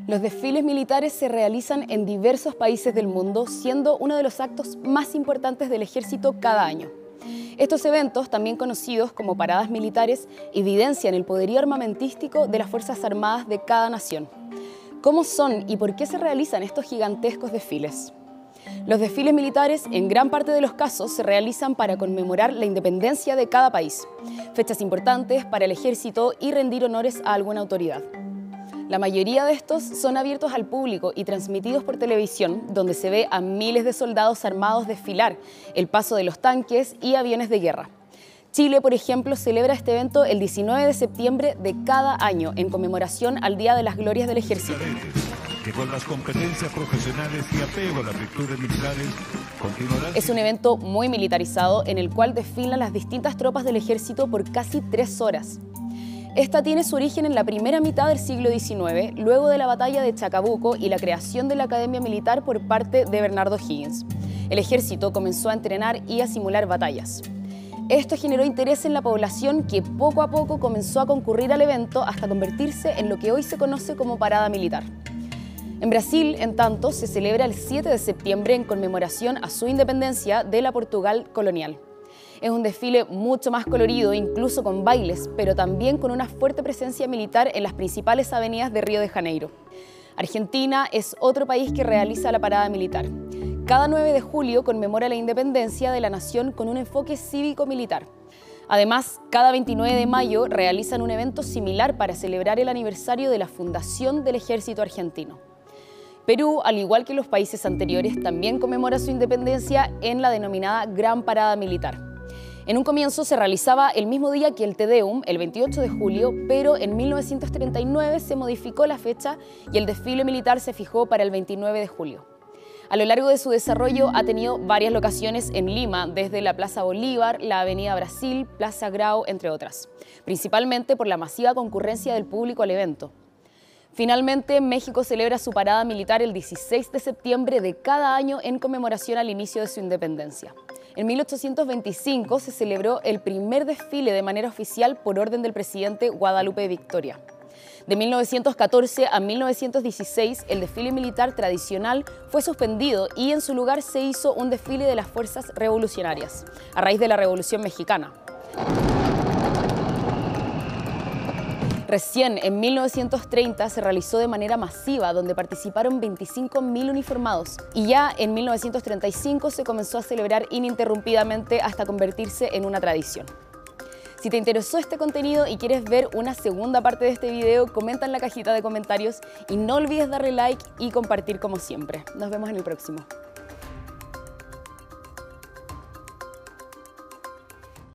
Los desfiles militares se realizan en diversos países del mundo, siendo uno de los actos más importantes del ejército cada año. Estos eventos, también conocidos como paradas militares, evidencian el poderío armamentístico de las Fuerzas Armadas de cada nación. ¿Cómo son y por qué se realizan estos gigantescos desfiles? Los desfiles militares, en gran parte de los casos, se realizan para conmemorar la independencia de cada país, fechas importantes para el ejército y rendir honores a alguna autoridad. La mayoría de estos son abiertos al público y transmitidos por televisión, donde se ve a miles de soldados armados desfilar, el paso de los tanques y aviones de guerra. Chile, por ejemplo, celebra este evento el 19 de septiembre de cada año, en conmemoración al Día de las Glorias del Ejército. Que con las competencias profesionales y apego a las virtudes militares continuarán. Es un evento muy militarizado en el cual desfilan las distintas tropas del ejército por casi 3 horas. Esta tiene su origen en la primera mitad del siglo XIX, luego de la batalla de Chacabuco y la creación de la Academia Militar por parte de Bernardo O'Higgins. El ejército comenzó a entrenar y a simular batallas. Esto generó interés en la población, que poco a poco comenzó a concurrir al evento hasta convertirse en lo que hoy se conoce como parada militar. En Brasil, en tanto, se celebra el 7 de septiembre en conmemoración a su independencia de la Portugal colonial. Es un desfile mucho más colorido, incluso con bailes, pero también con una fuerte presencia militar en las principales avenidas de Río de Janeiro. Argentina es otro país que realiza la parada militar. Cada 9 de julio conmemora la independencia de la nación con un enfoque cívico-militar. Además, cada 29 de mayo realizan un evento similar para celebrar el aniversario de la fundación del Ejército Argentino. Perú, al igual que los países anteriores, también conmemora su independencia en la denominada Gran Parada Militar. En un comienzo se realizaba el mismo día que el Te Deum, el 28 de julio, pero en 1939 se modificó la fecha y el desfile militar se fijó para el 29 de julio. A lo largo de su desarrollo ha tenido varias locaciones en Lima, desde la Plaza Bolívar, la Avenida Brasil, Plaza Grau, entre otras, principalmente por la masiva concurrencia del público al evento. Finalmente, México celebra su parada militar el 16 de septiembre de cada año en conmemoración al inicio de su independencia. En 1825 se celebró el primer desfile de manera oficial por orden del presidente Guadalupe Victoria. De 1914 a 1916, el desfile militar tradicional fue suspendido y en su lugar se hizo un desfile de las fuerzas revolucionarias, a raíz de la Revolución Mexicana. Recién, en 1930, se realizó de manera masiva, donde participaron 25.000 uniformados, y ya en 1935 se comenzó a celebrar ininterrumpidamente hasta convertirse en una tradición. Si te interesó este contenido y quieres ver una segunda parte de este video, comenta en la cajita de comentarios y no olvides darle like y compartir como siempre. Nos vemos en el próximo.